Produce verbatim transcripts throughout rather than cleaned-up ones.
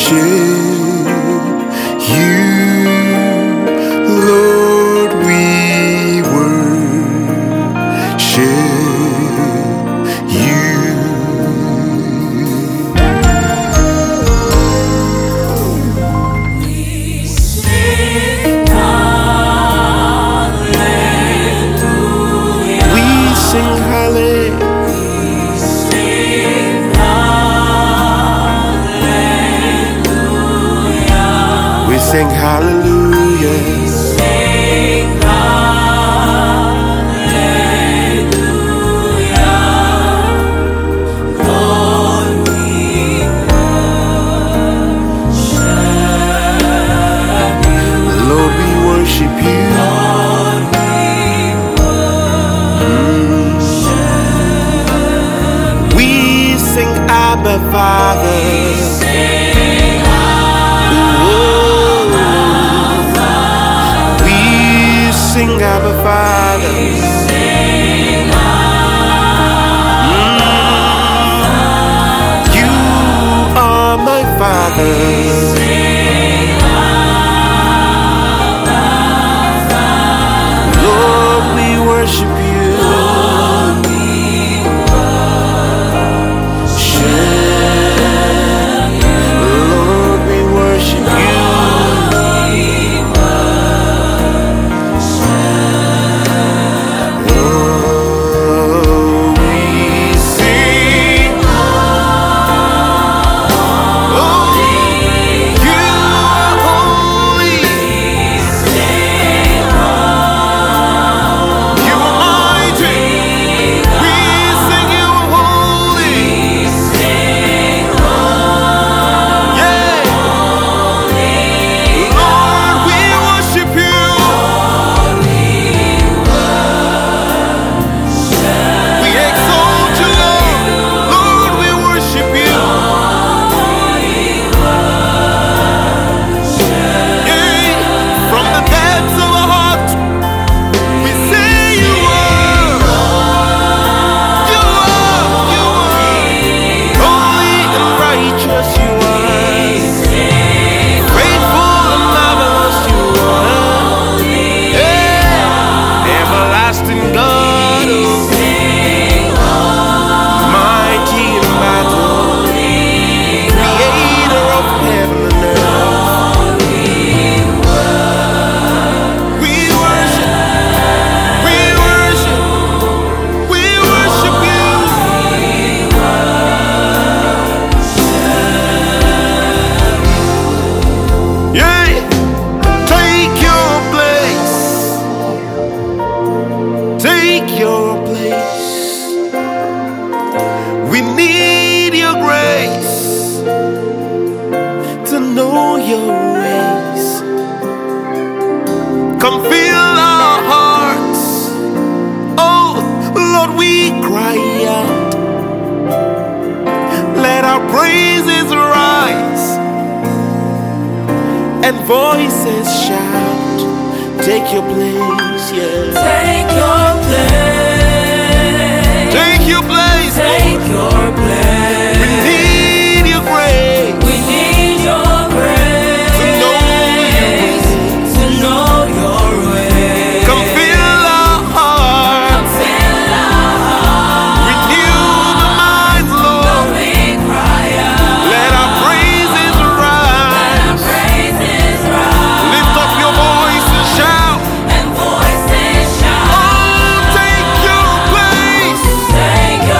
you, Lord, we worship you. We sing hallelujah. We sing hallelujah. We sing hallelujah. Sing hallelujah. Lord, we worship you. Lord, we worship you. Lord, we worship We sing Abba Father. Sing We sing Abba Father. Sing Mm. You are my Father. Lord, we worship you. Lord, we worship you. Oh, we sing. Oh, you are holy. You are mighty. We sing you are holy. Yeah. Lord, we worship you. We exalt you, Lord. Lord, we worship you. Yeah. From the depths of our heart, we say you are. You are. You are. Holy and righteous you are. Faithful and marvelous you are. Yeah. Everlasting God, oh, mighty in battle, creator of heaven and earth. We worship, we worship, we worship you. Yeah. Take your place. Take your place. We need your grace to know your ways. Come fill our hearts. Oh, Lord, we cry out. Let our praises rise and voices shout. Take your place, yeah. Take your place. Take your place. Take your place. We need your grace We need your grace to know your ways. to know your way. Come fill our hearts. Fill our hearts. Renew the minds, Lord. We cry out. Let our praises rise. Praises rise Lift up your voice and shout. and voices shout. Oh, take your place. Take your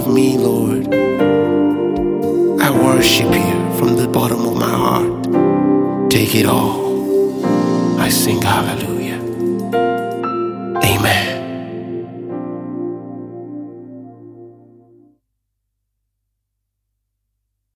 of me, Lord. I worship you from the bottom of my heart. Take it all. I sing hallelujah. Amen.